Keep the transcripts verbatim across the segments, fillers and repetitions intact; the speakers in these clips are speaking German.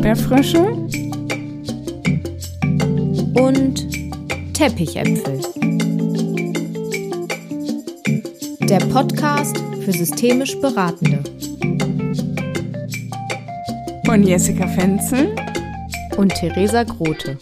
Erdbeerfrösche und Teppichäpfel. Der Podcast für systemisch Beratende. Von Jessica Fenzel und Theresa Grote.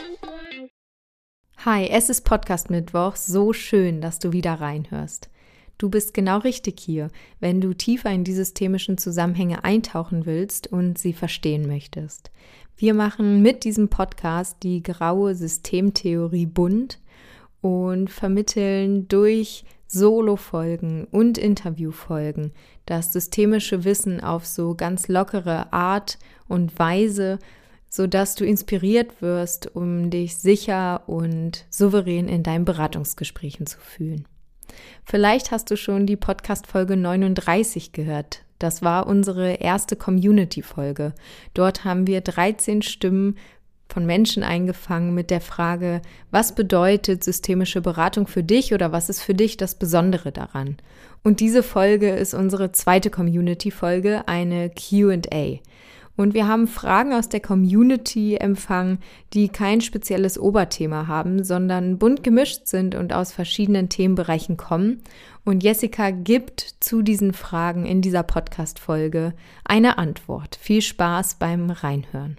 Hi, es ist Podcast-Mittwoch. So schön, dass du wieder reinhörst. Du bist genau richtig hier, wenn du tiefer in die systemischen Zusammenhänge eintauchen willst und sie verstehen möchtest. Wir machen mit diesem Podcast die graue Systemtheorie bunt und vermitteln durch Solo-Folgen und Interviewfolgen das systemische Wissen auf so ganz lockere Art und Weise, sodass du inspiriert wirst, um dich sicher und souverän in deinen Beratungsgesprächen zu fühlen. Vielleicht hast du schon die Podcast-Folge neununddreißig gehört. Das war unsere erste Community-Folge. Dort haben wir dreizehn Stimmen von Menschen eingefangen mit der Frage, was bedeutet systemische Beratung für dich oder was ist für dich das Besondere daran? Und diese Folge ist unsere zweite Community-Folge, eine Q and A. Und wir haben Fragen aus der Community empfangen, die kein spezielles Oberthema haben, sondern bunt gemischt sind und aus verschiedenen Themenbereichen kommen. Und Jessica gibt zu diesen Fragen in dieser Podcast-Folge eine Antwort. Viel Spaß beim Reinhören.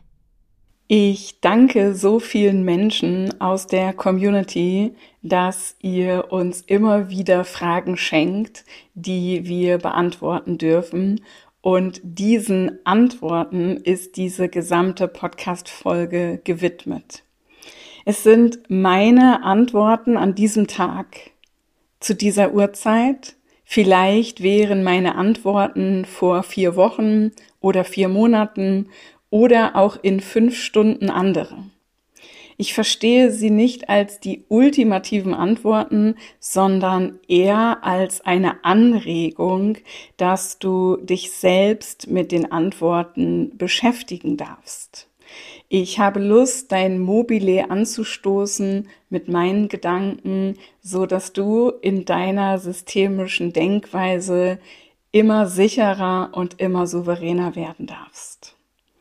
Ich danke so vielen Menschen aus der Community, dass ihr uns immer wieder Fragen schenkt, die wir beantworten dürfen. Und diesen Antworten ist diese gesamte Podcast-Folge gewidmet. Es sind meine Antworten an diesem Tag zu dieser Uhrzeit. Vielleicht wären meine Antworten vor vier Wochen oder vier Monaten oder auch in fünf Stunden andere. Ich verstehe sie nicht als die ultimativen Antworten, sondern eher als eine Anregung, dass du dich selbst mit den Antworten beschäftigen darfst. Ich habe Lust, dein Mobile anzustoßen mit meinen Gedanken, so dass du in deiner systemischen Denkweise immer sicherer und immer souveräner werden darfst.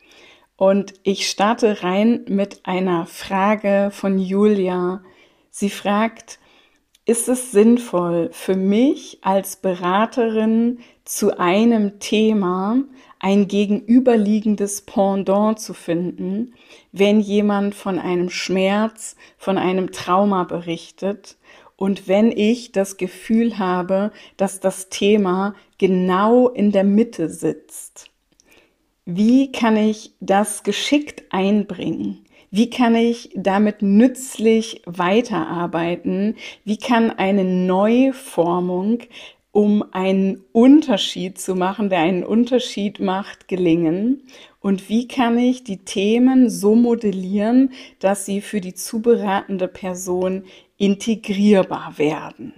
Und ich starte rein mit einer Frage von Julia. Sie fragt, ist es sinnvoll für mich als Beraterin zu einem Thema ein gegenüberliegendes Pendant zu finden, wenn jemand von einem Schmerz, von einem Trauma berichtet und wenn ich das Gefühl habe, dass das Thema genau in der Mitte sitzt? Wie kann ich das geschickt einbringen? Wie kann ich damit nützlich weiterarbeiten? Wie kann eine Neuformung, um einen Unterschied zu machen, der einen Unterschied macht, gelingen? Und wie kann ich die Themen so modellieren, dass sie für die zu beratende Person integrierbar werden?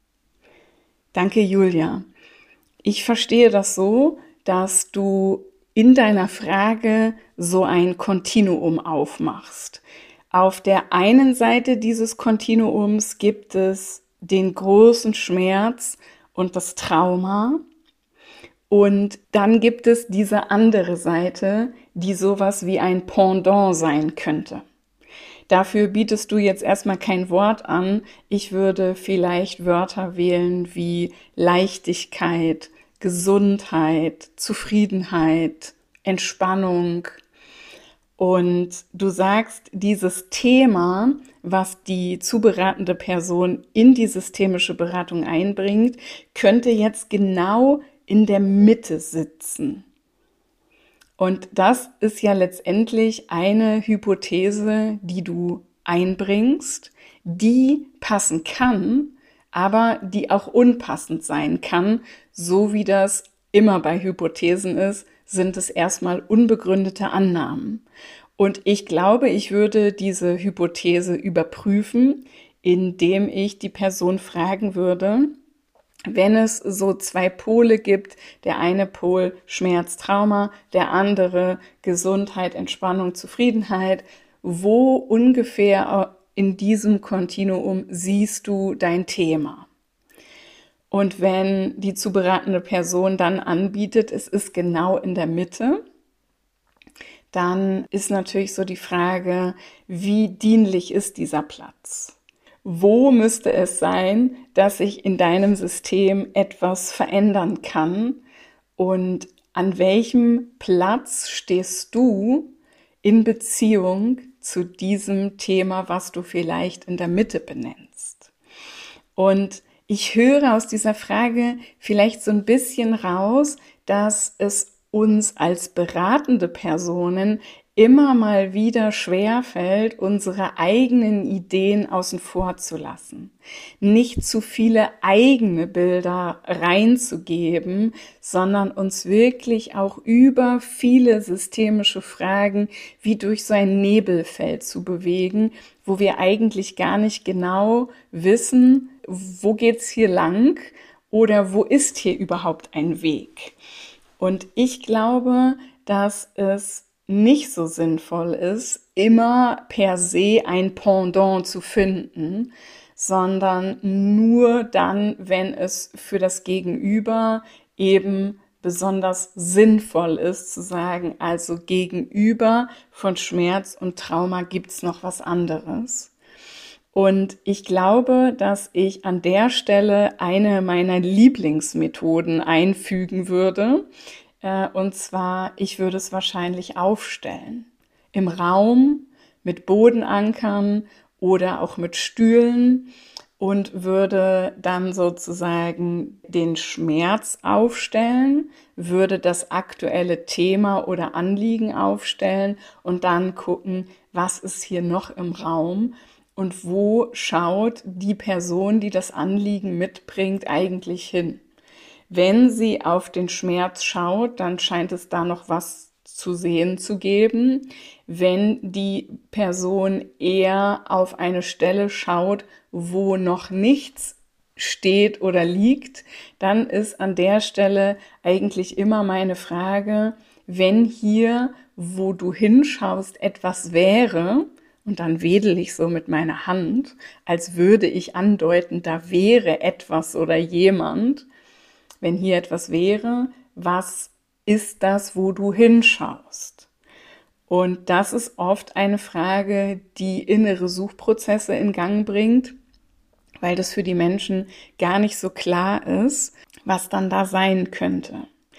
Danke, Julia. Ich verstehe das so, dass du in deiner Frage so ein Kontinuum aufmachst. Auf der einen Seite dieses Kontinuums gibt es den großen Schmerz und das Trauma. Und dann gibt es diese andere Seite, die sowas wie ein Pendant sein könnte. Dafür bietest du jetzt erstmal kein Wort an. Ich würde vielleicht Wörter wählen wie Leichtigkeit, Gesundheit, Zufriedenheit, Entspannung. Und du sagst, dieses Thema, was die zu beratende Person in die systemische Beratung einbringt, könnte jetzt genau in der Mitte sitzen. Und das ist ja letztendlich eine Hypothese, die du einbringst, die passen kann, aber die auch unpassend sein kann, so wie das immer bei Hypothesen ist, sind es erstmal unbegründete Annahmen. Und ich glaube, ich würde diese Hypothese überprüfen, indem ich die Person fragen würde, wenn es so zwei Pole gibt, der eine Pol Schmerz, Trauma, der andere Gesundheit, Entspannung, Zufriedenheit, wo ungefähr in diesem Kontinuum siehst du dein Thema? Und wenn die zu beratende Person dann anbietet, es ist genau in der Mitte, dann ist natürlich so die Frage, wie dienlich ist dieser Platz? Wo müsste es sein, dass sich in deinem System etwas verändern kann? Und an welchem Platz stehst du in Beziehung zu diesem Thema, was du vielleicht in der Mitte benennst? Und ich höre aus dieser Frage vielleicht so ein bisschen raus, dass es uns als beratende Personen immer mal wieder schwerfällt, unsere eigenen Ideen außen vor zu lassen. Nicht zu viele eigene Bilder reinzugeben, sondern uns wirklich auch über viele systemische Fragen wie durch so ein Nebelfeld zu bewegen, wo wir eigentlich gar nicht genau wissen, wo geht's hier lang oder wo ist hier überhaupt ein Weg. Und ich glaube, dass es nicht so sinnvoll ist, immer per se ein Pendant zu finden, sondern nur dann, wenn es für das Gegenüber eben besonders sinnvoll ist, zu sagen, also gegenüber von Schmerz und Trauma gibt's noch was anderes. Und ich glaube, dass ich an der Stelle eine meiner Lieblingsmethoden einfügen würde. Und zwar, ich würde es wahrscheinlich aufstellen. Im Raum, mit Bodenankern oder auch mit Stühlen und würde dann sozusagen den Schmerz aufstellen, würde das aktuelle Thema oder Anliegen aufstellen und dann gucken, was ist hier noch im Raum. Und wo schaut die Person, die das Anliegen mitbringt, eigentlich hin? Wenn sie auf den Schmerz schaut, dann scheint es da noch was zu sehen zu geben. Wenn die Person eher auf eine Stelle schaut, wo noch nichts steht oder liegt, dann ist an der Stelle eigentlich immer meine Frage, wenn hier, wo du hinschaust, etwas wäre, und dann wedel ich so mit meiner Hand, als würde ich andeuten, da wäre etwas oder jemand. Wenn hier etwas wäre, was ist das, wo du hinschaust? Und das ist oft eine Frage, die innere Suchprozesse in Gang bringt, weil das für die Menschen gar nicht so klar ist, was dann da sein könnte.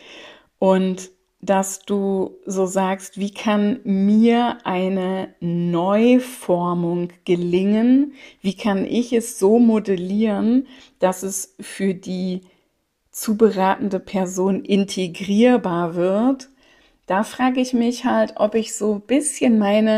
Und dass du so sagst, wie kann mir eine Neuformung gelingen? Wie kann ich es so modellieren, dass es für die zu beratende Person integrierbar wird? Da frage ich mich halt, ob ich so ein bisschen meine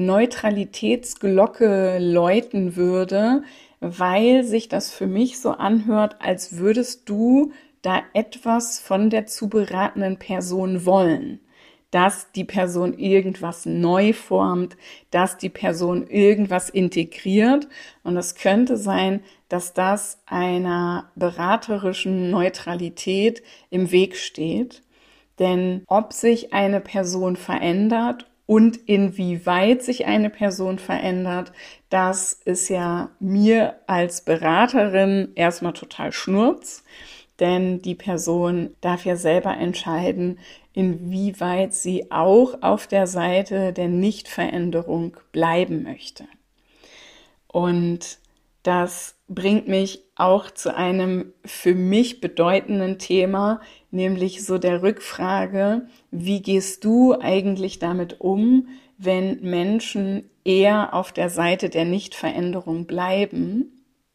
Neutralitätsglocke läuten würde, weil sich das für mich so anhört, als würdest du da etwas von der zu beratenden Person wollen, dass die Person irgendwas neu formt, dass die Person irgendwas integriert. Und es könnte sein, dass das einer beraterischen Neutralität im Weg steht. Denn ob sich eine Person verändert und inwieweit sich eine Person verändert, das ist ja mir als Beraterin erstmal total Schnurz. Denn die Person darf ja selber entscheiden, inwieweit sie auch auf der Seite der Nichtveränderung bleiben möchte. Und das bringt mich auch zu einem für mich bedeutenden Thema, nämlich so der Rückfrage, wie gehst du eigentlich damit um, wenn Menschen eher auf der Seite der Nichtveränderung bleiben?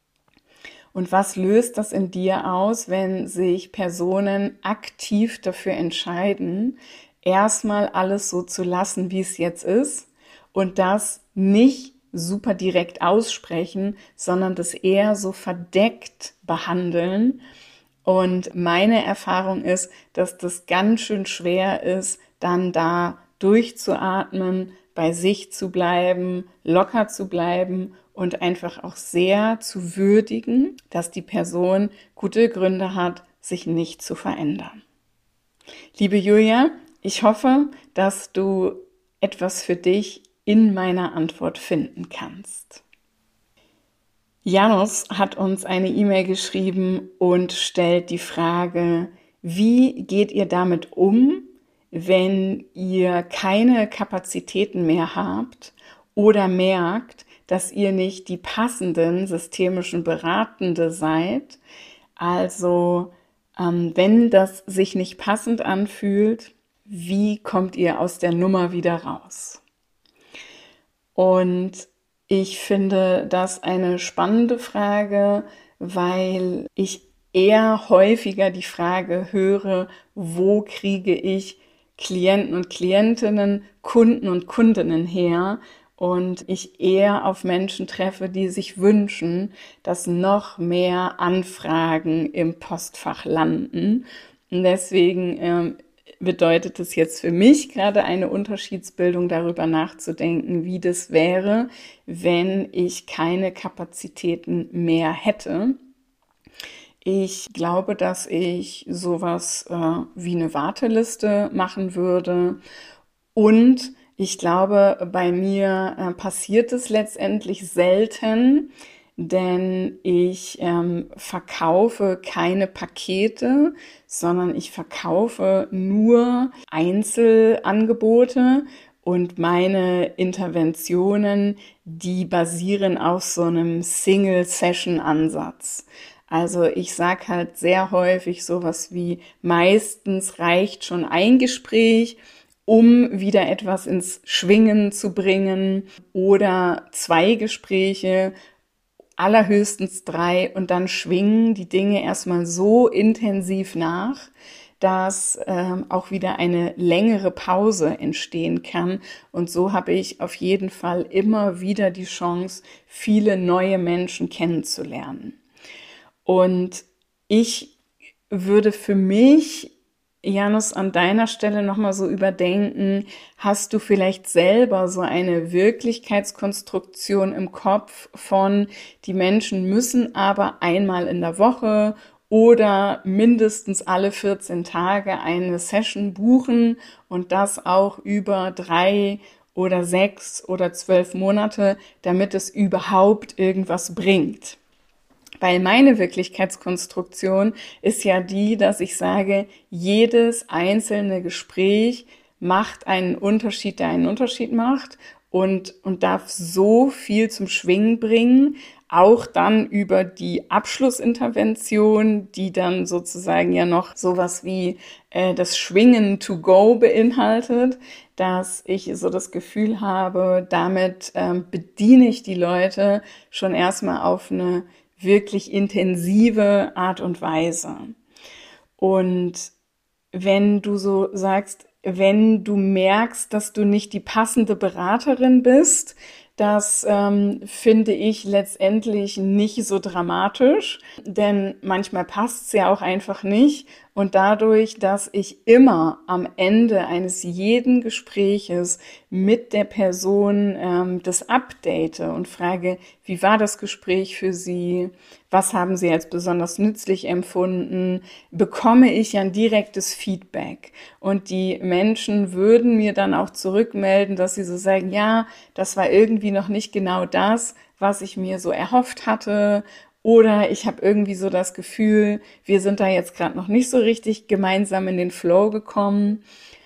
Und was löst das in dir aus, wenn sich Personen aktiv dafür entscheiden, erstmal alles so zu lassen, wie es jetzt ist und das nicht super direkt aussprechen, sondern das eher so verdeckt behandeln? Und meine Erfahrung ist, dass das ganz schön schwer ist, dann da durchzuatmen, bei sich zu bleiben, locker zu bleiben und einfach auch sehr zu würdigen, dass die Person gute Gründe hat, sich nicht zu verändern. Liebe Julia, ich hoffe, dass du etwas für dich in meiner Antwort finden kannst. Janus hat uns eine E-Mail geschrieben und stellt die Frage, wie geht ihr damit um, wenn ihr keine Kapazitäten mehr habt oder merkt, dass ihr nicht die passenden systemischen Beratende seid. Also ähm, wenn das sich nicht passend anfühlt, wie kommt ihr aus der Nummer wieder raus? Und ich finde das eine spannende Frage, weil ich eher häufiger die Frage höre, wo kriege ich Klienten und Klientinnen, Kunden und Kundinnen her? Und ich eher auf Menschen treffe, die sich wünschen, dass noch mehr Anfragen im Postfach landen. Und deswegen ähm, bedeutet es jetzt für mich gerade eine Unterschiedsbildung, darüber nachzudenken, wie das wäre, wenn ich keine Kapazitäten mehr hätte. Ich glaube, dass ich sowas äh, wie eine Warteliste machen würde. Und ich glaube, bei mir äh, passiert es letztendlich selten, denn ich ähm, verkaufe keine Pakete, sondern ich verkaufe nur Einzelangebote und meine Interventionen, die basieren auf so einem Single-Session-Ansatz. Also ich sage halt sehr häufig sowas wie, meistens reicht schon ein Gespräch, um wieder etwas ins Schwingen zu bringen, oder zwei Gespräche, allerhöchstens drei, und dann schwingen die Dinge erstmal so intensiv nach, dass ähm, auch wieder eine längere Pause entstehen kann. Und so habe ich auf jeden Fall immer wieder die Chance, viele neue Menschen kennenzulernen. Und ich würde für mich, Janus, an deiner Stelle nochmal so überdenken, hast du vielleicht selber so eine Wirklichkeitskonstruktion im Kopf von, die Menschen müssen aber einmal in der Woche oder mindestens alle vierzehn Tage eine Session buchen und das auch über drei oder sechs oder zwölf Monate, damit es überhaupt irgendwas bringt? Weil meine Wirklichkeitskonstruktion ist ja die, dass ich sage, jedes einzelne Gespräch macht einen Unterschied, der einen Unterschied macht, und, und darf so viel zum Schwingen bringen, auch dann über die Abschlussintervention, die dann sozusagen ja noch sowas wie äh, das Schwingen to go beinhaltet, dass ich so das Gefühl habe, damit ähm, bediene ich die Leute schon erstmal auf eine wirklich intensive Art und Weise. Und wenn du so sagst, wenn du merkst, dass du nicht die passende Beraterin bist, das ähm, finde ich letztendlich nicht so dramatisch, denn manchmal passt es ja auch einfach nicht. Und dadurch, dass ich immer am Ende eines jeden Gespräches mit der Person ähm, das update und frage, wie war das Gespräch für Sie? Was haben Sie als besonders nützlich empfunden? Bekomme ich ein direktes Feedback. Und die Menschen würden mir dann auch zurückmelden, dass sie so sagen, ja, das war irgendwie noch nicht genau das, was ich mir so erhofft hatte. Oder ich habe irgendwie so das Gefühl, wir sind da jetzt gerade noch nicht so richtig gemeinsam in den Flow gekommen.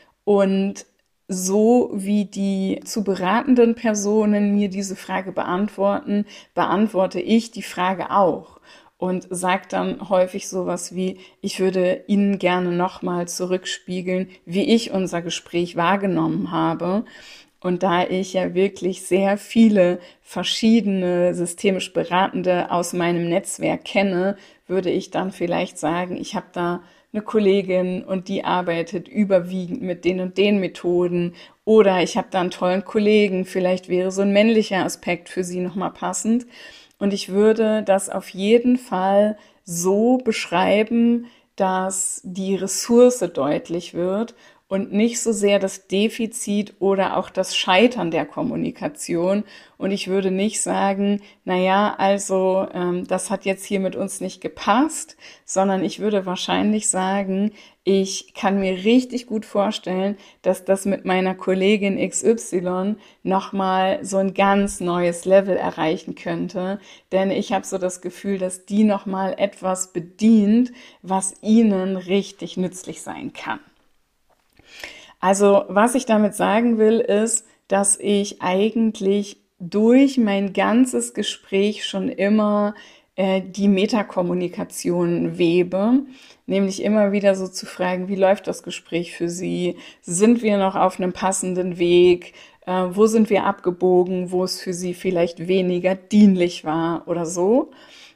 Und so wie die zu beratenden Personen mir diese Frage beantworten, beantworte ich die Frage auch. Und sage dann häufig sowas wie, ich würde Ihnen gerne nochmal zurückspiegeln, wie ich unser Gespräch wahrgenommen habe. Und da ich ja wirklich sehr viele verschiedene systemisch Beratende aus meinem Netzwerk kenne, würde ich dann vielleicht sagen, ich habe da eine Kollegin und die arbeitet überwiegend mit den und den Methoden, oder ich habe da einen tollen Kollegen, vielleicht wäre so ein männlicher Aspekt für sie nochmal passend. Und ich würde das auf jeden Fall so beschreiben, dass die Ressource deutlich wird und nicht so sehr das Defizit oder auch das Scheitern der Kommunikation. Und ich würde nicht sagen, na ja, also ähm, das hat jetzt hier mit uns nicht gepasst, sondern ich würde wahrscheinlich sagen, ich kann mir richtig gut vorstellen, dass das mit meiner Kollegin X Y nochmal so ein ganz neues Level erreichen könnte. Denn ich habe so das Gefühl, dass die nochmal etwas bedient, was ihnen richtig nützlich sein kann. Also, was ich damit sagen will, ist, dass ich eigentlich durch mein ganzes Gespräch schon immer äh, die Metakommunikation webe, nämlich immer wieder so zu fragen, wie läuft das Gespräch für Sie? Sind wir noch auf einem passenden Weg? Äh, wo sind wir abgebogen, wo es für Sie vielleicht weniger dienlich war oder so?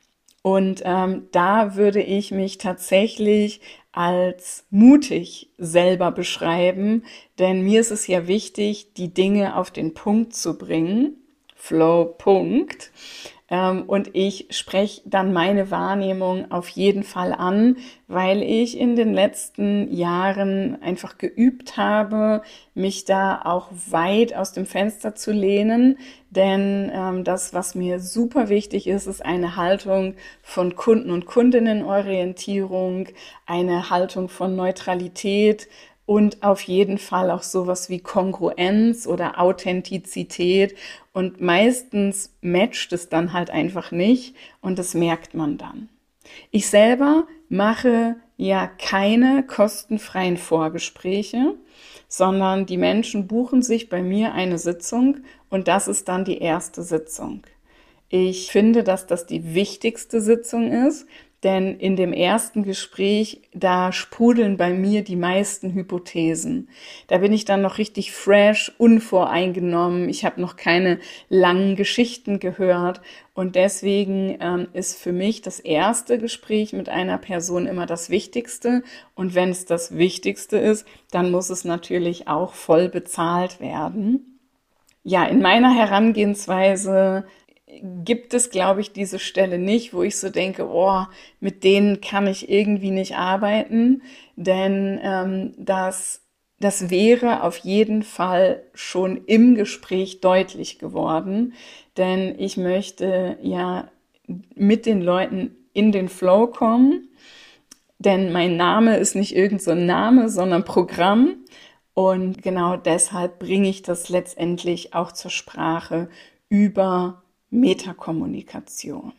Und ähm, da würde ich mich tatsächlich als mutig selber beschreiben, denn mir ist es ja wichtig, die Dinge auf den Punkt zu bringen. Flow, Punkt. Ähm, und ich spreche dann meine Wahrnehmung auf jeden Fall an, weil ich in den letzten Jahren einfach geübt habe, mich da auch weit aus dem Fenster zu lehnen. Denn ähm, das, was mir super wichtig ist, ist eine Haltung von Kunden- und Kundinnenorientierung, eine Haltung von Neutralität und auf jeden Fall auch sowas wie Kongruenz oder Authentizität. Und meistens matcht es dann halt einfach nicht und das merkt man dann. Ich selber mache ja keine kostenfreien Vorgespräche, sondern die Menschen buchen sich bei mir eine Sitzung und das ist dann die erste Sitzung. Ich finde, dass das die wichtigste Sitzung ist, denn in dem ersten Gespräch, da sprudeln bei mir die meisten Hypothesen. Da bin ich dann noch richtig fresh, unvoreingenommen. Ich habe noch keine langen Geschichten gehört. Und deswegen ähm, ist für mich das erste Gespräch mit einer Person immer das Wichtigste. Und wenn es das Wichtigste ist, dann muss es natürlich auch voll bezahlt werden. Ja, in meiner Herangehensweise gibt es, glaube ich, diese Stelle nicht, wo ich so denke, oh, mit denen kann ich irgendwie nicht arbeiten, denn ähm, das, das wäre auf jeden Fall schon im Gespräch deutlich geworden, denn ich möchte ja mit den Leuten in den Flow kommen, denn mein Name ist nicht irgend so ein Name, sondern Programm. Und genau deshalb bringe ich das letztendlich auch zur Sprache über Metakommunikation.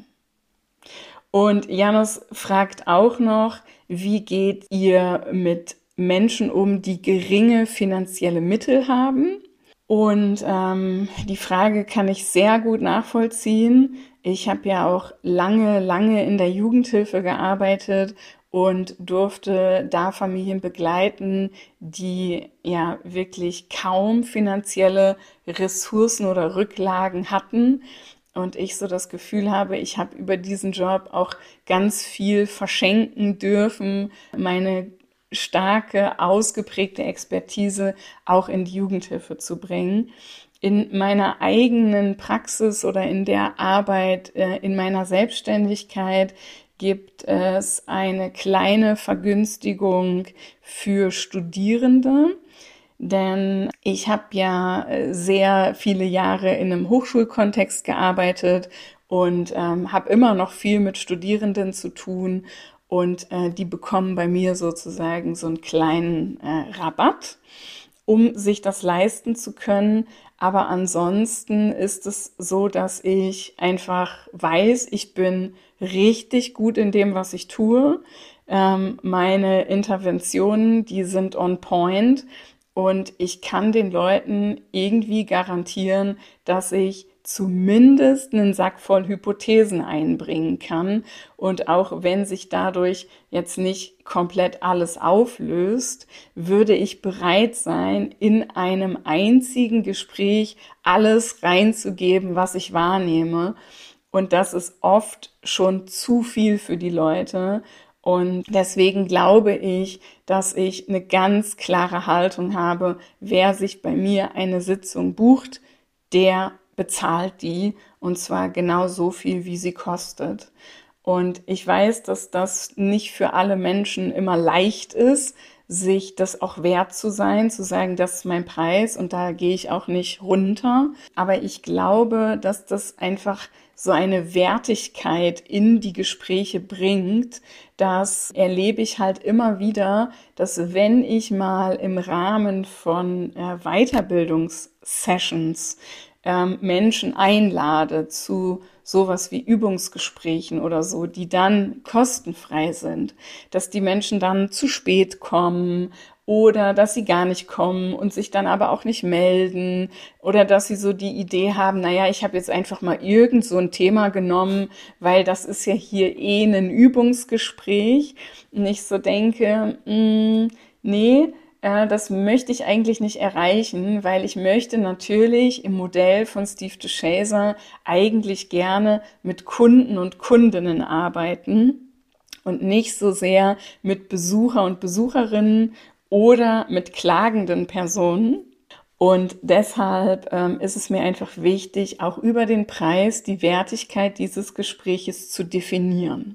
Und Janus fragt auch noch, wie geht ihr mit Menschen um, die geringe finanzielle Mittel haben? Und ähm, die Frage kann ich sehr gut nachvollziehen. Ich habe ja auch lange, lange in der Jugendhilfe gearbeitet und durfte da Familien begleiten, die ja wirklich kaum finanzielle Ressourcen oder Rücklagen hatten. Und ich so das Gefühl habe, ich habe über diesen Job auch ganz viel verschenken dürfen, meine starke, ausgeprägte Expertise auch in die Jugendhilfe zu bringen. In meiner eigenen Praxis oder in der Arbeit, äh, in meiner Selbstständigkeit gibt es eine kleine Vergünstigung für Studierende. Denn ich habe ja sehr viele Jahre in einem Hochschulkontext gearbeitet und ähm, habe immer noch viel mit Studierenden zu tun. Und äh, die bekommen bei mir sozusagen so einen kleinen äh, Rabatt, um sich das leisten zu können. Aber ansonsten ist es so, dass ich einfach weiß, ich bin richtig gut in dem, was ich tue. Ähm, meine Interventionen, die sind on point. Und ich kann den Leuten irgendwie garantieren, dass ich zumindest einen Sack voll Hypothesen einbringen kann. Und auch wenn sich dadurch jetzt nicht komplett alles auflöst, würde ich bereit sein, in einem einzigen Gespräch alles reinzugeben, was ich wahrnehme. Und das ist oft schon zu viel für die Leute. Und deswegen glaube ich, dass ich eine ganz klare Haltung habe, wer sich bei mir eine Sitzung bucht, der bezahlt die und zwar genau so viel, wie sie kostet. Und ich weiß, dass das nicht für alle Menschen immer leicht ist, sich das auch wert zu sein, zu sagen, das ist mein Preis und da gehe ich auch nicht runter. Aber ich glaube, dass das einfach so eine Wertigkeit in die Gespräche bringt, das erlebe ich halt immer wieder, dass wenn ich mal im Rahmen von äh, Weiterbildungssessions ähm, Menschen einlade zu sowas wie Übungsgesprächen oder so, die dann kostenfrei sind, dass die Menschen dann zu spät kommen oder dass sie gar nicht kommen und sich dann aber auch nicht melden oder dass sie so die Idee haben, naja, ich habe jetzt einfach mal irgend so ein Thema genommen, weil das ist ja hier eh ein Übungsgespräch und ich so denke, mh, nee, äh, das möchte ich eigentlich nicht erreichen, weil ich möchte natürlich im Modell von Steve DeShazer eigentlich gerne mit Kunden und Kundinnen arbeiten und nicht so sehr mit Besucher und Besucherinnen oder mit klagenden Personen. Und deshalb ähm, ist es mir einfach wichtig, auch über den Preis die Wertigkeit dieses Gespräches zu definieren.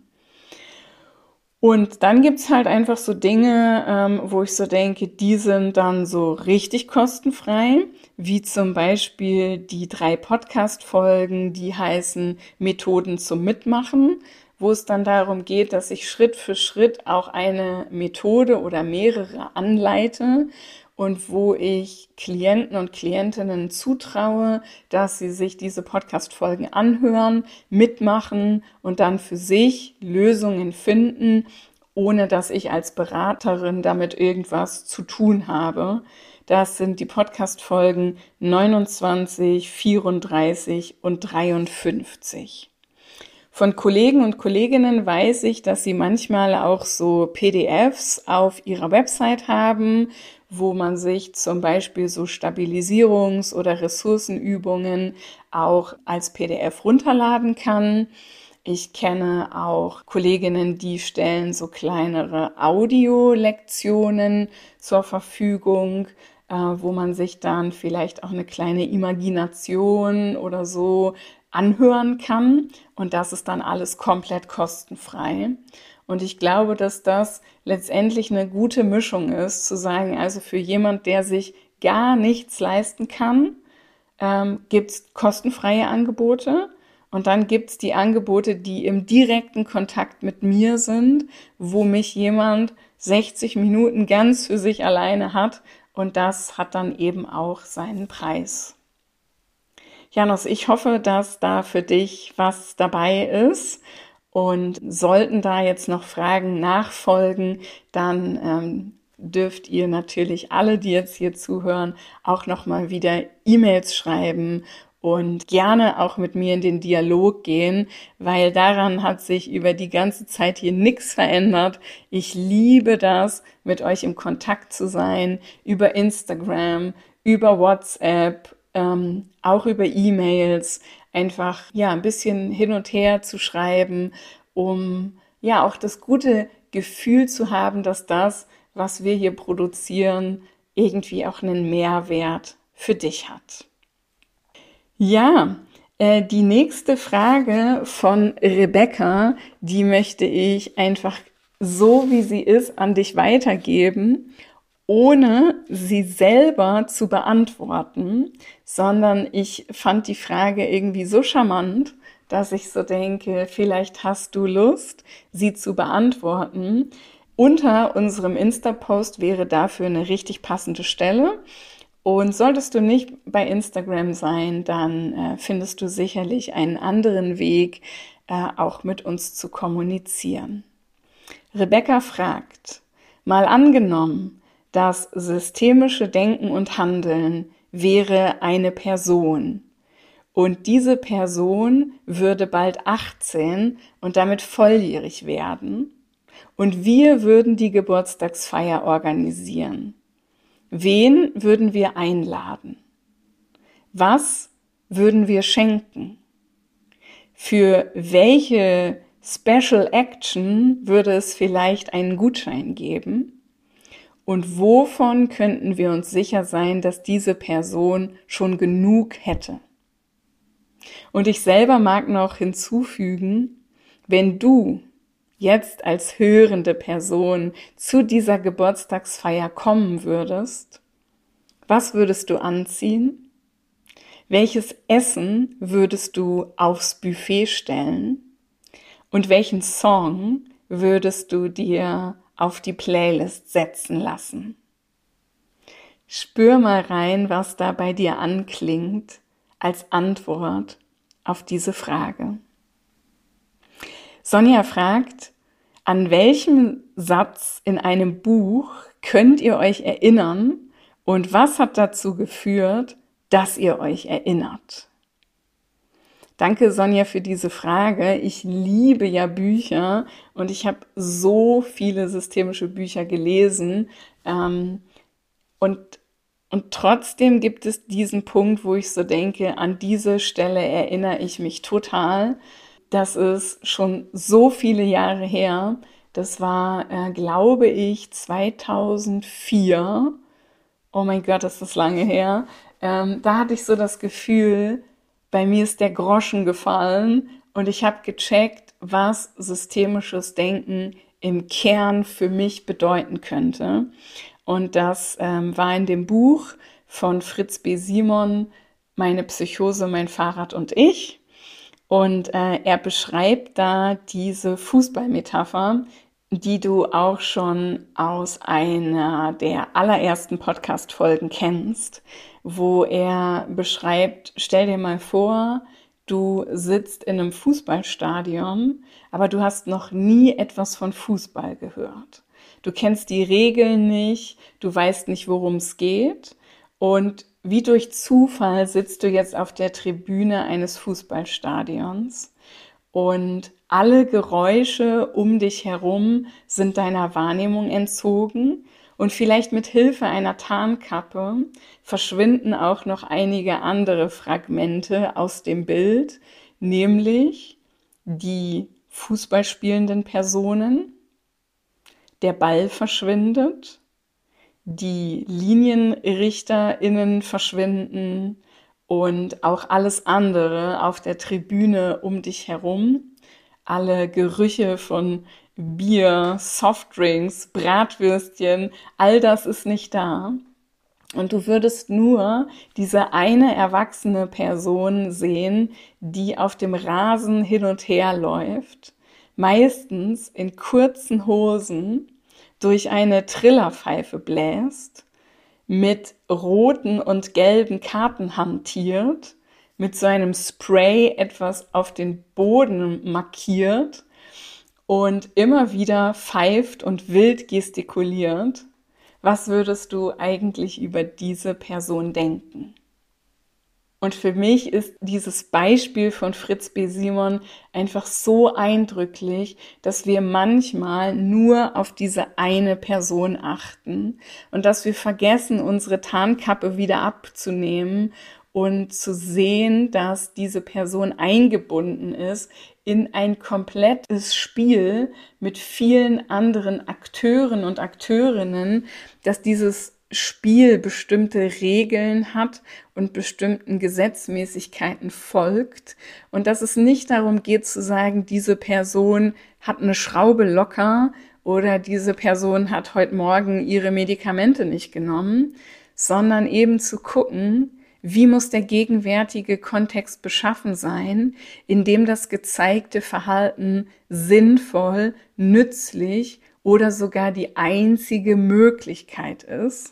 Und dann gibt's halt einfach so Dinge, ähm, wo ich so denke, die sind dann so richtig kostenfrei, wie zum Beispiel die drei Podcast-Folgen, die heißen Methoden zum Mitmachen, wo es dann darum geht, dass ich Schritt für Schritt auch eine Methode oder mehrere anleite und wo ich Klienten und Klientinnen zutraue, dass sie sich diese Podcast-Folgen anhören, mitmachen und dann für sich Lösungen finden, ohne dass ich als Beraterin damit irgendwas zu tun habe. Das sind die Podcast-Folgen neunundzwanzig, vierunddreißig und dreiundfünfzig. Von Kollegen und Kolleginnen weiß ich, dass sie manchmal auch so P D Fs auf ihrer Website haben, wo man sich zum Beispiel so Stabilisierungs- oder Ressourcenübungen auch als P D F runterladen kann. Ich kenne auch Kolleginnen, die stellen so kleinere Audiolektionen zur Verfügung, äh, wo man sich dann vielleicht auch eine kleine Imagination oder so anhören kann. Und das ist dann alles komplett kostenfrei. Und ich glaube, dass das letztendlich eine gute Mischung ist, zu sagen, also für jemand, der sich gar nichts leisten kann, ähm, gibt es kostenfreie Angebote. Und dann gibt es die Angebote, die im direkten Kontakt mit mir sind, wo mich jemand sechzig Minuten ganz für sich alleine hat. Und das hat dann eben auch seinen Preis. Janos, ich hoffe, dass da für dich was dabei ist. Und sollten da jetzt noch Fragen nachfolgen, dann ähm, dürft ihr natürlich alle, die jetzt hier zuhören, auch nochmal wieder E-Mails schreiben und gerne auch mit mir in den Dialog gehen, weil daran hat sich über die ganze Zeit hier nichts verändert. Ich liebe das, mit euch im Kontakt zu sein, über Instagram, über WhatsApp, ähm, auch über E-Mails, einfach ja ein bisschen hin und her zu schreiben, um ja auch das gute Gefühl zu haben, dass das, was wir hier produzieren, irgendwie auch einen Mehrwert für dich hat. Ja, äh, die nächste Frage von Rebecca, die möchte ich einfach so, wie sie ist, an dich weitergeben, ohne sie selber zu beantworten, sondern ich fand die Frage irgendwie so charmant, dass ich so denke, vielleicht hast du Lust, sie zu beantworten. Unter unserem Insta-Post wäre dafür eine richtig passende Stelle. Und solltest du nicht bei Instagram sein, dann äh, findest du sicherlich einen anderen Weg, äh, auch mit uns zu kommunizieren. Rebecca fragt, mal angenommen, das systemische Denken und Handeln wäre eine Person und diese Person würde bald achtzehn und damit volljährig werden und wir würden die Geburtstagsfeier organisieren. Wen würden wir einladen? Was würden wir schenken? Für welche Special Action würde es vielleicht einen Gutschein geben? Und wovon könnten wir uns sicher sein, dass diese Person schon genug hätte? Und ich selber mag noch hinzufügen, wenn du jetzt als hörende Person zu dieser Geburtstagsfeier kommen würdest, was würdest du anziehen? Welches Essen würdest du aufs Buffet stellen? Und welchen Song würdest du dir auf die Playlist setzen lassen? Spür mal rein, was da bei dir anklingt als Antwort auf diese Frage. Sonja fragt, an welchem Satz in einem Buch könnt ihr euch erinnern und was hat dazu geführt, dass ihr euch erinnert? Danke, Sonja, für diese Frage. Ich liebe ja Bücher und ich habe so viele systemische Bücher gelesen. Ähm, und, und trotzdem gibt es diesen Punkt, wo ich so denke, an diese Stelle erinnere ich mich total. Das ist schon so viele Jahre her. Das war, äh, glaube ich, zweitausendvier. Oh mein Gott, ist das lange her. Ähm, da hatte ich so das Gefühl, bei mir ist der Groschen gefallen und ich habe gecheckt, was systemisches Denken im Kern für mich bedeuten könnte. Und das ähm, war in dem Buch von Fritz B. Simon, Meine Psychose, mein Fahrrad und ich. Und äh, er beschreibt da diese Fußballmetapher, die du auch schon aus einer der allerersten Podcast-Folgen kennst, wo er beschreibt, stell dir mal vor, du sitzt in einem Fußballstadion, aber du hast noch nie etwas von Fußball gehört. Du kennst die Regeln nicht, du weißt nicht, worum es geht und wie durch Zufall sitzt du jetzt auf der Tribüne eines Fußballstadions und alle Geräusche um dich herum sind deiner Wahrnehmung entzogen und vielleicht mit Hilfe einer Tarnkappe verschwinden auch noch einige andere Fragmente aus dem Bild, nämlich die fußballspielenden Personen, der Ball verschwindet, die LinienrichterInnen verschwinden und auch alles andere auf der Tribüne um dich herum. Alle Gerüche von Bier, Softdrinks, Bratwürstchen, all das ist nicht da. Und du würdest nur diese eine erwachsene Person sehen, die auf dem Rasen hin und her läuft, meistens in kurzen Hosen, durch eine Trillerpfeife bläst, mit roten und gelben Karten hantiert, mit so einem Spray etwas auf den Boden markiert und immer wieder pfeift und wild gestikuliert. Was würdest du eigentlich über diese Person denken? Und für mich ist dieses Beispiel von Fritz B. Simon einfach so eindrücklich, dass wir manchmal nur auf diese eine Person achten und dass wir vergessen, unsere Tarnkappe wieder abzunehmen und zu sehen, dass diese Person eingebunden ist in ein komplettes Spiel mit vielen anderen Akteuren und Akteurinnen, dass dieses Spiel bestimmte Regeln hat und bestimmten Gesetzmäßigkeiten folgt und dass es nicht darum geht zu sagen, diese Person hat eine Schraube locker oder diese Person hat heute Morgen ihre Medikamente nicht genommen, sondern eben zu gucken, wie muss der gegenwärtige Kontext beschaffen sein, in dem das gezeigte Verhalten sinnvoll, nützlich oder sogar die einzige Möglichkeit ist.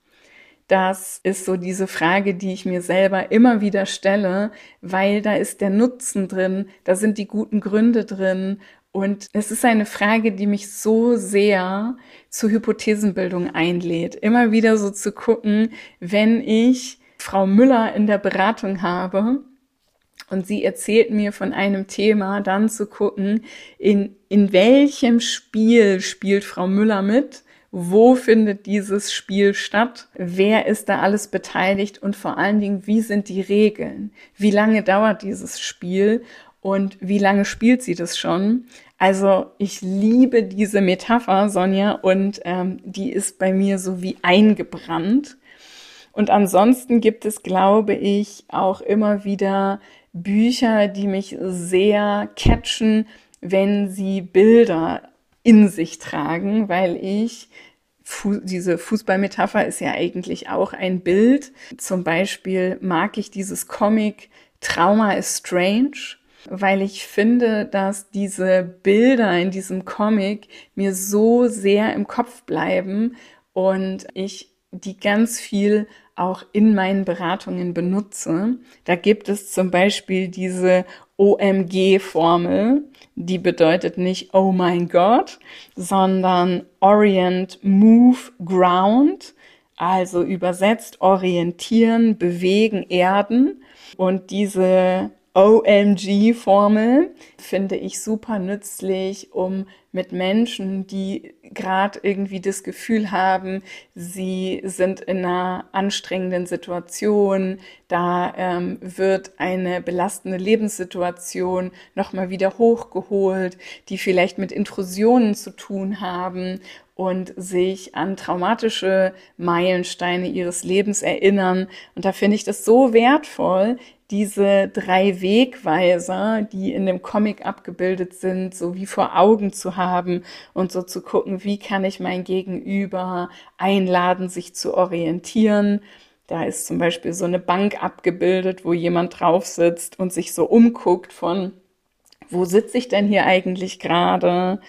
Das ist so diese Frage, die ich mir selber immer wieder stelle, weil da ist der Nutzen drin, da sind die guten Gründe drin und es ist eine Frage, die mich so sehr zur Hypothesenbildung einlädt. Immer wieder so zu gucken, wenn ich Frau Müller in der Beratung habe und sie erzählt mir von einem Thema, dann zu gucken, in, in welchem Spiel spielt Frau Müller mit? Wo findet dieses Spiel statt? Wer ist da alles beteiligt? Und vor allen Dingen, wie sind die Regeln? Wie lange dauert dieses Spiel? Und wie lange spielt sie das schon? Also ich liebe diese Metapher, Sonja, und ähm, die ist bei mir so wie eingebrannt. Und ansonsten gibt es, glaube ich, auch immer wieder Bücher, die mich sehr catchen, wenn sie Bilder in sich tragen, weil ich, diese Fußballmetapher ist ja eigentlich auch ein Bild. Zum Beispiel mag ich dieses Comic Trauma is Strange, weil ich finde, dass diese Bilder in diesem Comic mir so sehr im Kopf bleiben und ich die ganz viel auch in meinen Beratungen benutze. Da gibt es zum Beispiel diese O M G-Formel. Die bedeutet nicht Oh mein Gott, sondern Orient, Move, Ground. Also übersetzt orientieren, bewegen, erden. Und diese O M G-Formel finde ich super nützlich, um mit Menschen, die gerade irgendwie das Gefühl haben, sie sind in einer anstrengenden Situation, da ähm, wird eine belastende Lebenssituation nochmal wieder hochgeholt, die vielleicht mit Intrusionen zu tun haben und sich an traumatische Meilensteine ihres Lebens erinnern. Und da finde ich das so wertvoll, diese drei Wegweiser, die in dem Comic abgebildet sind, so wie vor Augen zu haben und so zu gucken, wie kann ich mein Gegenüber einladen, sich zu orientieren. Da ist zum Beispiel so eine Bank abgebildet, wo jemand drauf sitzt und sich so umguckt von, wo sitze ich denn hier eigentlich gerade?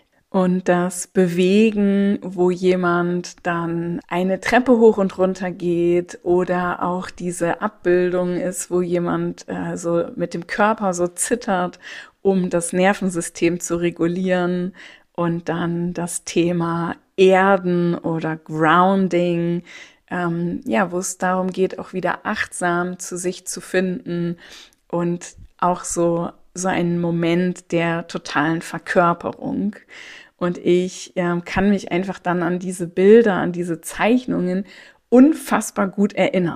Und das Bewegen, wo jemand dann eine Treppe hoch und runter geht, oder auch diese Abbildung ist, wo jemand äh, so mit dem Körper so zittert, um das Nervensystem zu regulieren. Und dann das Thema Erden oder Grounding, ähm, ja, wo es darum geht, auch wieder achtsam zu sich zu finden und auch so so einen Moment der totalen Verkörperung. Und ich äh, kann mich einfach dann an diese Bilder, an diese Zeichnungen unfassbar gut erinnern.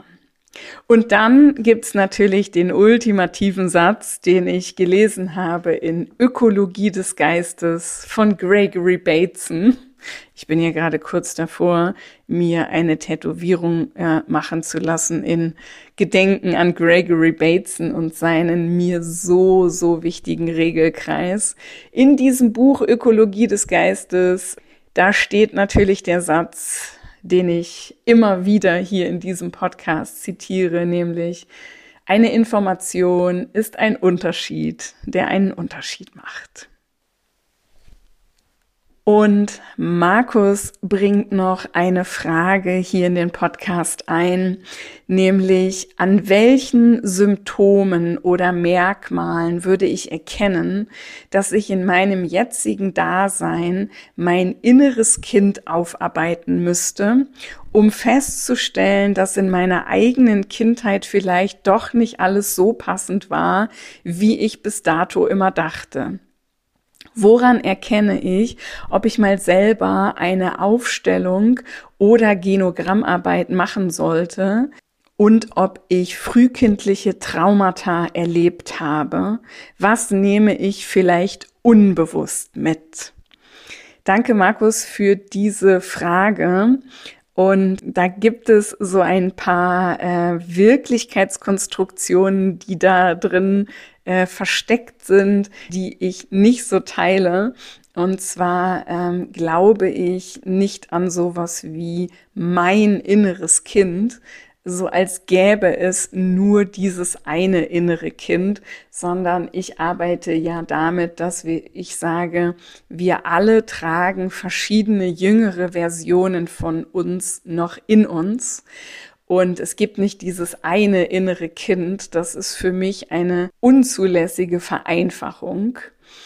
Und dann gibt's natürlich den ultimativen Satz, den ich gelesen habe in Ökologie des Geistes von Gregory Bateson. Ich bin hier gerade kurz davor, mir eine Tätowierung äh, machen zu lassen in Gedenken an Gregory Bateson und seinen mir so, so wichtigen Regelkreis. In diesem Buch Ökologie des Geistes, da steht natürlich der Satz, den ich immer wieder hier in diesem Podcast zitiere, nämlich: Eine Information ist ein Unterschied, der einen Unterschied macht. Und Markus bringt noch eine Frage hier in den Podcast ein, nämlich: An welchen Symptomen oder Merkmalen würde ich erkennen, dass ich in meinem jetzigen Dasein mein inneres Kind aufarbeiten müsste, um festzustellen, dass in meiner eigenen Kindheit vielleicht doch nicht alles so passend war, wie ich bis dato immer dachte? Woran erkenne ich, ob ich mal selber eine Aufstellung oder Genogrammarbeit machen sollte und ob ich frühkindliche Traumata erlebt habe? Was nehme ich vielleicht unbewusst mit? Danke, Markus, für diese Frage. Und da gibt es so ein paar äh, Wirklichkeitskonstruktionen, die da drin äh, versteckt sind, die ich nicht so teile. Und zwar ähm, glaube ich nicht an sowas wie mein inneres Kind, so als gäbe es nur dieses eine innere Kind, sondern ich arbeite ja damit, dass wir, ich sage, wir alle tragen verschiedene jüngere Versionen von uns noch in uns. Und es gibt nicht dieses eine innere Kind. Das ist für mich eine unzulässige Vereinfachung.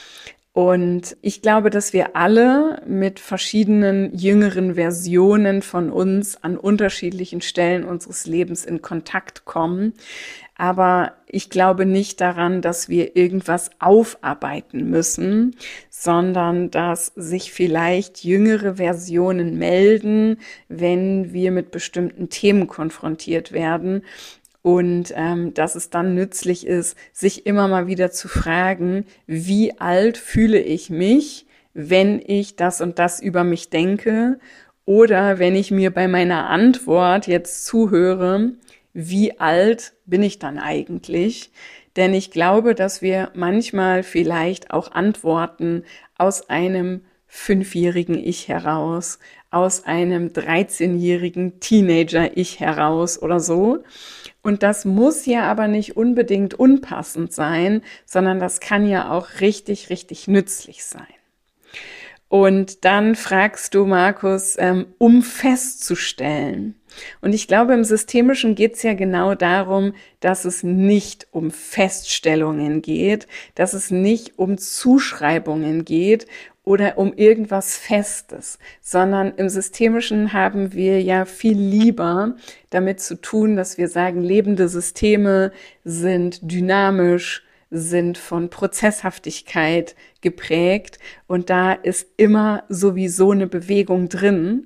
Und ich glaube, dass wir alle mit verschiedenen jüngeren Versionen von uns an unterschiedlichen Stellen unseres Lebens in Kontakt kommen. Aber ich glaube nicht daran, dass wir irgendwas aufarbeiten müssen, sondern dass sich vielleicht jüngere Versionen melden, wenn wir mit bestimmten Themen konfrontiert werden. Und ähm, dass es dann nützlich ist, sich immer mal wieder zu fragen, wie alt fühle ich mich, wenn ich das und das über mich denke, oder wenn ich mir bei meiner Antwort jetzt zuhöre, wie alt bin ich dann eigentlich? Denn ich glaube, dass wir manchmal vielleicht auch Antworten aus einem fünfjährigen Ich heraus, aus einem dreizehnjährigen Teenager-Ich heraus oder so. Und das muss ja aber nicht unbedingt unpassend sein, sondern das kann ja auch richtig, richtig nützlich sein. Und dann fragst du, Markus, ähm, um festzustellen. Und ich glaube, im Systemischen geht es ja genau darum, dass es nicht um Feststellungen geht, dass es nicht um Zuschreibungen geht oder um irgendwas Festes, sondern im Systemischen haben wir ja viel lieber damit zu tun, dass wir sagen, lebende Systeme sind dynamisch, sind von Prozesshaftigkeit geprägt und da ist immer sowieso eine Bewegung drin.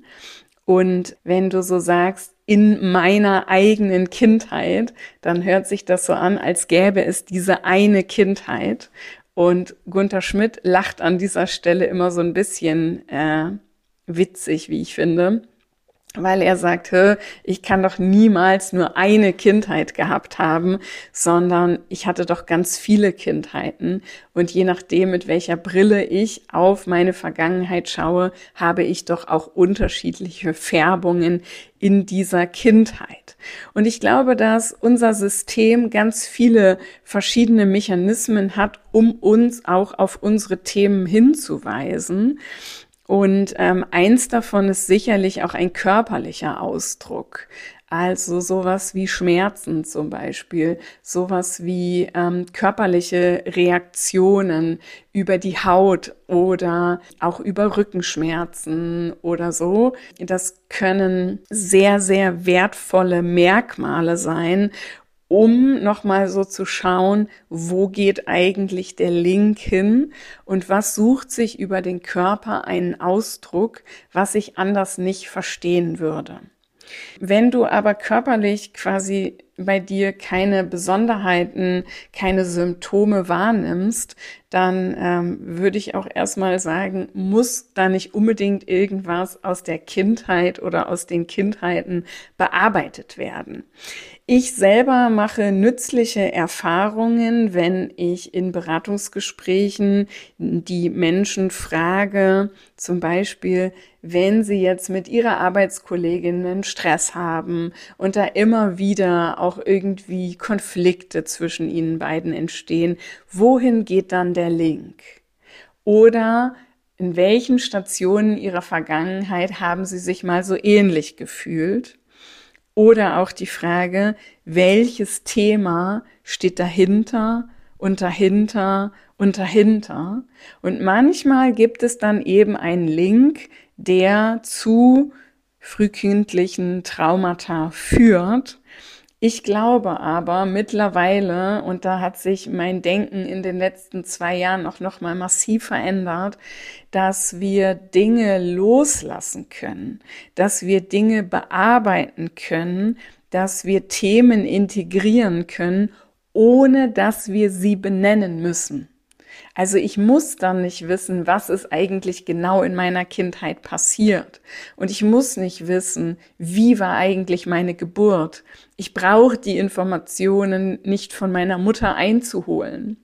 Und wenn du so sagst, in meiner eigenen Kindheit, dann hört sich das so an, als gäbe es diese eine Kindheit. Und Gunther Schmidt lacht an dieser Stelle immer so ein bisschen äh, witzig, wie ich finde, weil er sagt, ich kann doch niemals nur eine Kindheit gehabt haben, sondern ich hatte doch ganz viele Kindheiten. Und je nachdem, mit welcher Brille ich auf meine Vergangenheit schaue, habe ich doch auch unterschiedliche Färbungen in dieser Kindheit. Und ich glaube, dass unser System ganz viele verschiedene Mechanismen hat, um uns auch auf unsere Themen hinzuweisen. Und ähm, eins davon ist sicherlich auch ein körperlicher Ausdruck. Also sowas wie Schmerzen zum Beispiel, sowas wie ähm, körperliche Reaktionen über die Haut oder auch über Rückenschmerzen oder so. Das können sehr, sehr wertvolle Merkmale sein, um nochmal so zu schauen, wo geht eigentlich der Link hin und was sucht sich über den Körper einen Ausdruck, was ich anders nicht verstehen würde. Wenn du aber körperlich quasi bei dir keine Besonderheiten, keine Symptome wahrnimmst, dann ähm, würde ich auch erstmal sagen, muss da nicht unbedingt irgendwas aus der Kindheit oder aus den Kindheiten bearbeitet werden. Ich selber mache nützliche Erfahrungen, wenn ich in Beratungsgesprächen die Menschen frage, zum Beispiel, wenn sie jetzt mit ihrer Arbeitskollegin einen Stress haben und da immer wieder auch irgendwie Konflikte zwischen ihnen beiden entstehen, wohin geht dann der Link? Oder in welchen Stationen ihrer Vergangenheit haben sie sich mal so ähnlich gefühlt? Oder auch die Frage, welches Thema steht dahinter und dahinter und dahinter? Und manchmal gibt es dann eben einen Link, der zu frühkindlichen Traumata führt. Ich glaube aber mittlerweile, und da hat sich mein Denken in den letzten zwei Jahren auch noch mal massiv verändert, dass wir Dinge loslassen können, dass wir Dinge bearbeiten können, dass wir Themen integrieren können, ohne dass wir sie benennen müssen. Also ich muss dann nicht wissen, was ist eigentlich genau in meiner Kindheit passiert. Und ich muss nicht wissen, wie war eigentlich meine Geburt. Ich brauche die Informationen nicht von meiner Mutter einzuholen.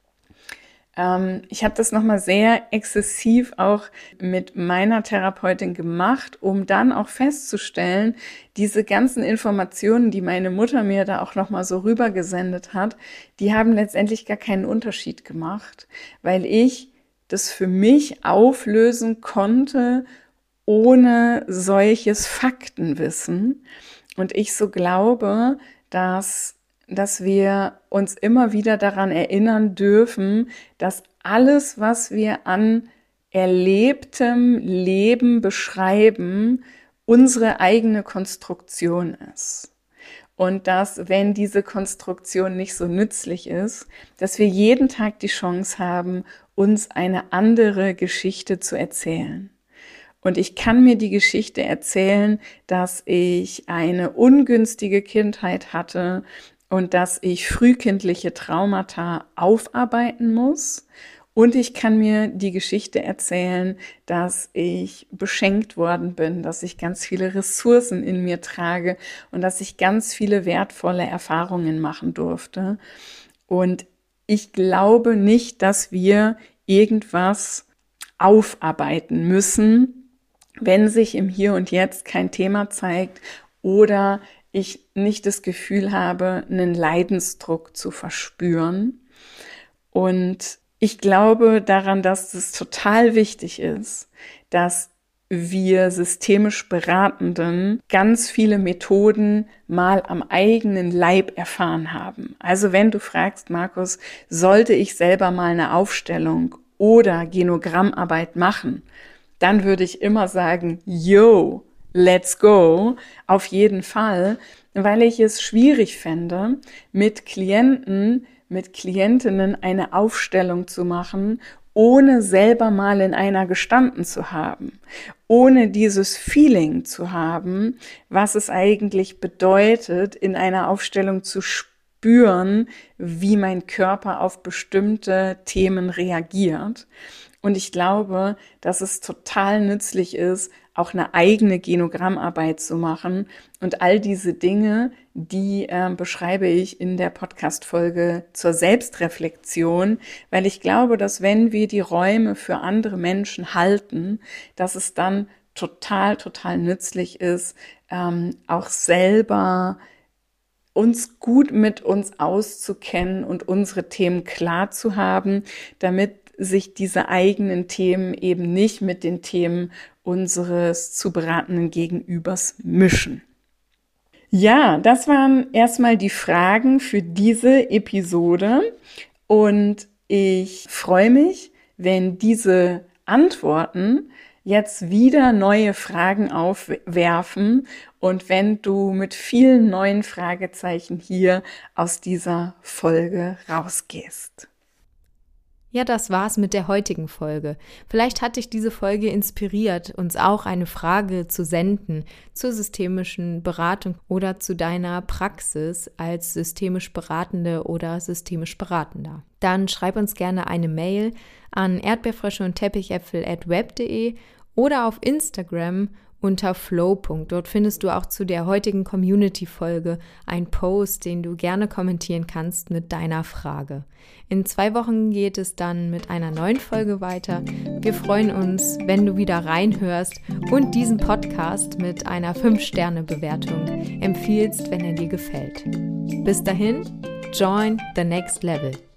Ähm, ich habe das nochmal sehr exzessiv auch mit meiner Therapeutin gemacht, um dann auch festzustellen, diese ganzen Informationen, die meine Mutter mir da auch nochmal so rübergesendet hat, die haben letztendlich gar keinen Unterschied gemacht, weil ich das für mich auflösen konnte, ohne solches Faktenwissen. Und ich so glaube, dass dass wir uns immer wieder daran erinnern dürfen, dass alles, was wir an erlebtem Leben beschreiben, unsere eigene Konstruktion ist. Und dass, wenn diese Konstruktion nicht so nützlich ist, dass wir jeden Tag die Chance haben, uns eine andere Geschichte zu erzählen. Und ich kann mir die Geschichte erzählen, dass ich eine ungünstige Kindheit hatte, und dass ich frühkindliche Traumata aufarbeiten muss. Und ich kann mir die Geschichte erzählen, dass ich beschenkt worden bin, dass ich ganz viele Ressourcen in mir trage und dass ich ganz viele wertvolle Erfahrungen machen durfte. Und ich glaube nicht, dass wir irgendwas aufarbeiten müssen, wenn sich im Hier und Jetzt kein Thema zeigt oder ich nicht das Gefühl habe, einen Leidensdruck zu verspüren. Und ich glaube daran, dass es total wichtig ist, dass wir systemisch Beratenden ganz viele Methoden mal am eigenen Leib erfahren haben. Also wenn du fragst, Markus, sollte ich selber mal eine Aufstellung oder Genogrammarbeit machen, dann würde ich immer sagen, yo, let's go, auf jeden Fall, weil ich es schwierig fände, mit Klienten, mit Klientinnen eine Aufstellung zu machen, ohne selber mal in einer gestanden zu haben, ohne dieses Feeling zu haben, was es eigentlich bedeutet, in einer Aufstellung zu spüren, wie mein Körper auf bestimmte Themen reagiert. Und ich glaube, dass es total nützlich ist, auch eine eigene Genogrammarbeit zu machen. Und all diese Dinge, die äh, beschreibe ich in der Podcast-Folge zur Selbstreflexion, weil ich glaube, dass wenn wir die Räume für andere Menschen halten, dass es dann total, total nützlich ist, ähm, auch selber uns gut mit uns auszukennen und unsere Themen klar zu haben, damit sich diese eigenen Themen eben nicht mit den Themen unseres zu beratenden Gegenübers mischen. Ja, das waren erstmal die Fragen für diese Episode und ich freue mich, wenn diese Antworten jetzt wieder neue Fragen aufwerfen und wenn du mit vielen neuen Fragezeichen hier aus dieser Folge rausgehst. Ja, das war's mit der heutigen Folge. Vielleicht hat dich diese Folge inspiriert, uns auch eine Frage zu senden zur systemischen Beratung oder zu deiner Praxis als systemisch Beratende oder systemisch Beratender. Dann schreib uns gerne eine Mail an erdbeerfrösche und teppichäpfel at web punkt de oder auf Instagram unter flow. Dort findest du auch zu der heutigen Community-Folge einen Post, den du gerne kommentieren kannst mit deiner Frage. In zwei Wochen geht es dann mit einer neuen Folge weiter. Wir freuen uns, wenn du wieder reinhörst und diesen Podcast mit einer fünf Sterne Bewertung empfiehlst, wenn er dir gefällt. Bis dahin, join the next level.